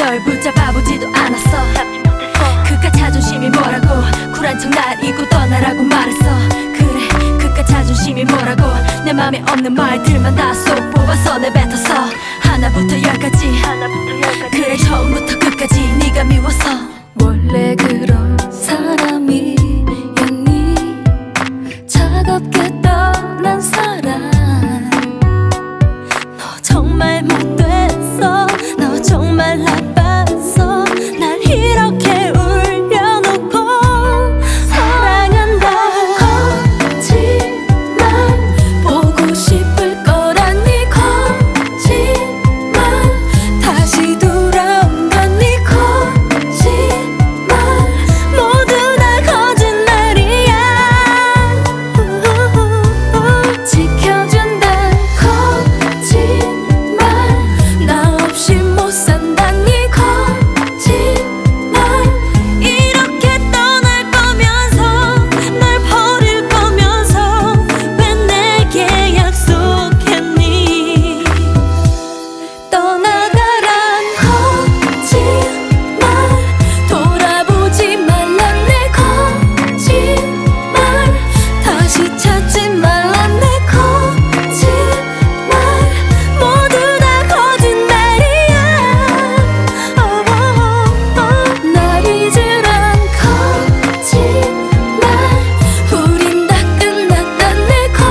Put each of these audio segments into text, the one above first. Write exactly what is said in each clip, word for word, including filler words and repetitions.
널 붙잡아보지도 않았어. 그깟 자존심이 뭐라고 쿨한 척 날 잊고 떠나라고 말했어. 그래 그깟 자존심이 뭐라고 내 맘에 없는 말들만 다 쏙 뽑아서 내뱉었어. 하나부터 열까지 그래 처음부터 끝까지 네가 미워서. 원래 그런 사람이었니? 차갑게 떠난 사람. 너 정말 못됐어. 너 정말 나빴어. 날 이렇게 울려놓고 사랑한다고 거짓말 보고 싶을 거라니 거짓말 다시 돌아온 거니 거짓말 모두 다 거짓말이야. 지켜준다 거짓말 나 없이 못 산다니 거짓말 이렇게 떠날 거면서 날 버릴 거면서 왜 내게 약속했니? 떠나가란 거짓말 돌아보지 말란 내 거짓말 다시 찾지 말란 내 거짓말 모두 다 거짓말이야. 날 잊으란 거짓말 우린 다 끝났단 내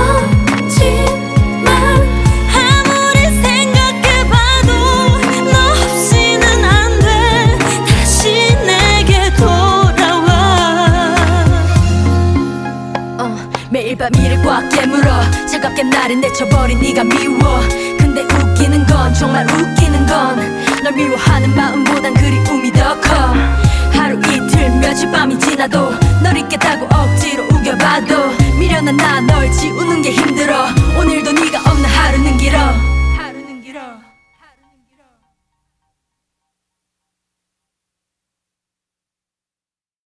거짓말 아무리 생각해봐도 너 없이는 안 돼. 다시 내게 돌아와. 어, 매일 밤 이를 꽉 깨물어 차갑게 나를 내쳐버린 네가 미워. 근데 웃기는 건 정말 웃기는 건 널 미워하는 마음보단 그리움이 더 커. 하루 이틀 며칠 밤이